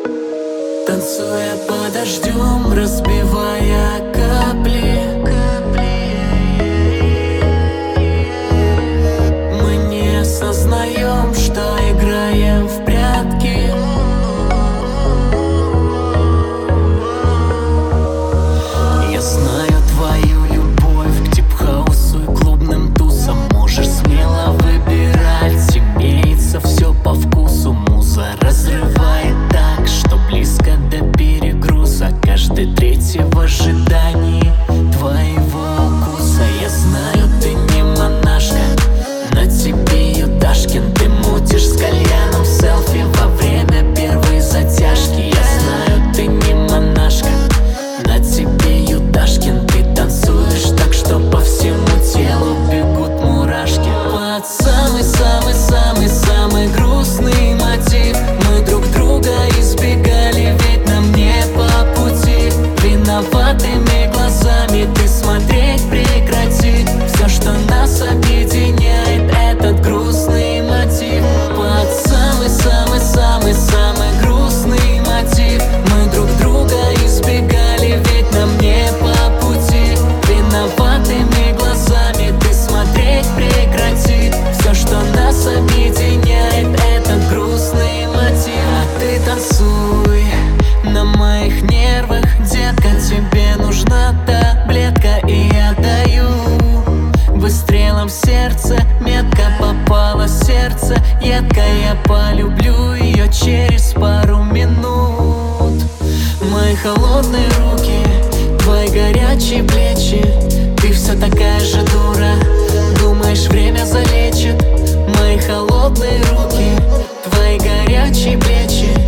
Танцуя под дождем, разбивая капли, мы не осознаем, что играем в прятки. Я знаю твою любовь к дип-хаусу и клубным тусам. Можешь смело выбирать, имеется все по вкусу. Муза разрывает так, что близко до перегруза. Каждый третий в ожидании твоего укуса. Я знаю, ты не монашка, на тебе Юдашкин. Ты мутишь с кальяном селфи во время первой затяжки. Я знаю, ты не монашка, на тебе Юдашкин. Ты танцуешь так, что по всему телу бегут мурашки. Под самый-самый-самый-самый грустный мотив мы друг друга избегали, ведь нам не по пути. Виноватыми глазами ты смотреть прекрати. Все, что нас объединяет, этот грустный мотив. Под самый-самый-самый-самый грустный мотив мы друг друга избегали, ведь нам не по пути. Виноватыми глазами ты смотреть прекрати. Все, что нас объединяет, этот грустный мотив. А ты танцуй на моих нервах, детка, тебе нужна таблетка, и я даю. Выстрелом в сердце метко попала в сердце едко. Я полюблю ее через пару минут. Мои холодные руки, твои горячие плечи. Ты все такая же дура, думаешь, время залечит. Мои холодные руки, твои горячие плечи.